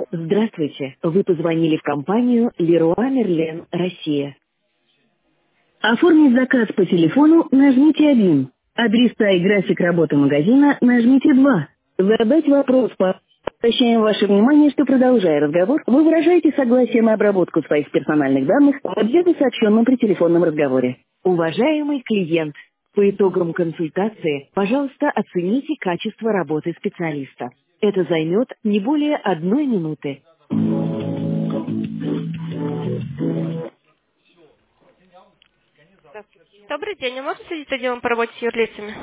Здравствуйте, вы позвонили в компанию Leroy Merlin, Россия. Оформить заказ по телефону нажмите 1. Адреса и график работы магазина нажмите 2. Задать вопрос по... Обращаем ваше внимание, что, продолжая разговор, вы выражаете согласие на обработку своих персональных данных в объекте, сообщенном при телефонном разговоре. Уважаемый клиент, по итогам консультации, пожалуйста, оцените качество работы специалиста. Это займет не более 1 минуты. Добрый день, а можно следить за делом по работе с юрлицами?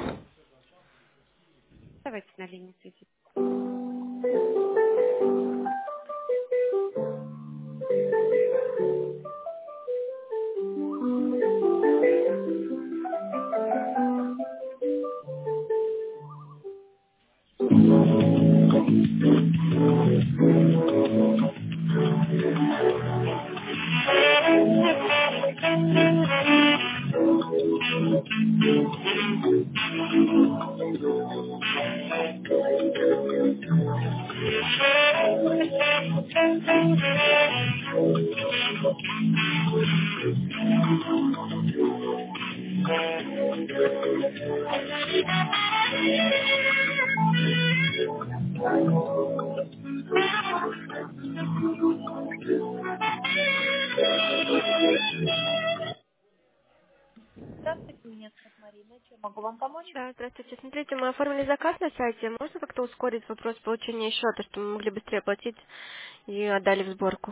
Да, здравствуйте. Смотрите, мы оформили заказ на сайте. Можно как-то ускорить вопрос получения счета, чтобы мы могли быстрее платить и отдали в сборку?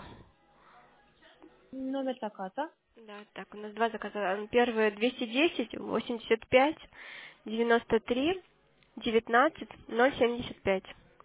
Да, так, у нас два заказа. Первый 210 85 93 19 075.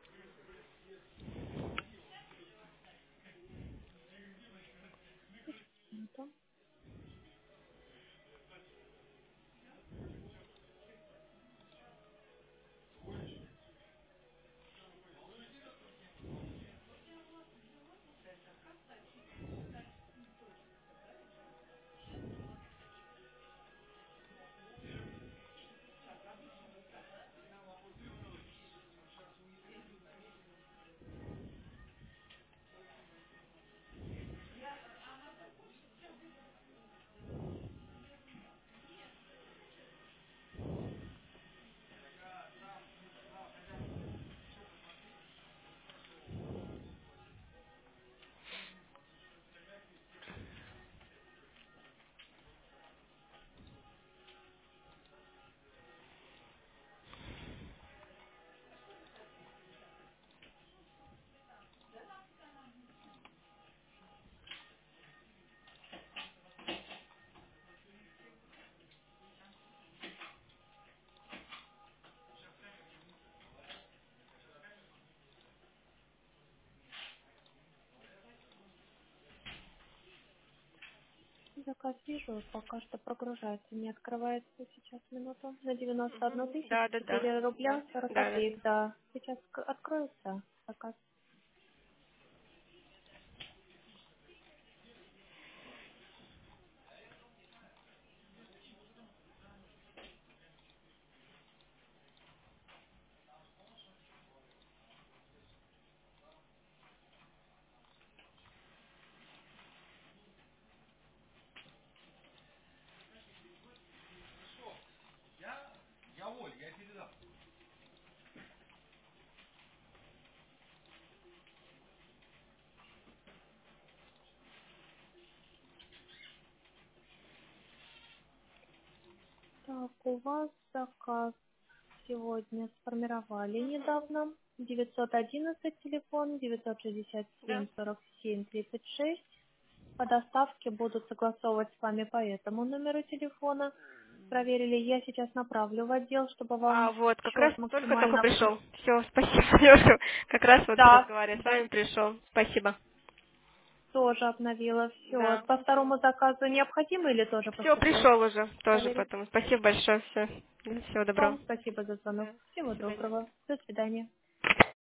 Да, да, да. Да, да. Да. А вот, как раз только пришел. Все, спасибо, Леша. Как раз вот разговариваю с вами пришел. Спасибо. Да. Все, пришел уже тоже, поэтому спасибо большое. Все. Всего доброго. Да. До свидания.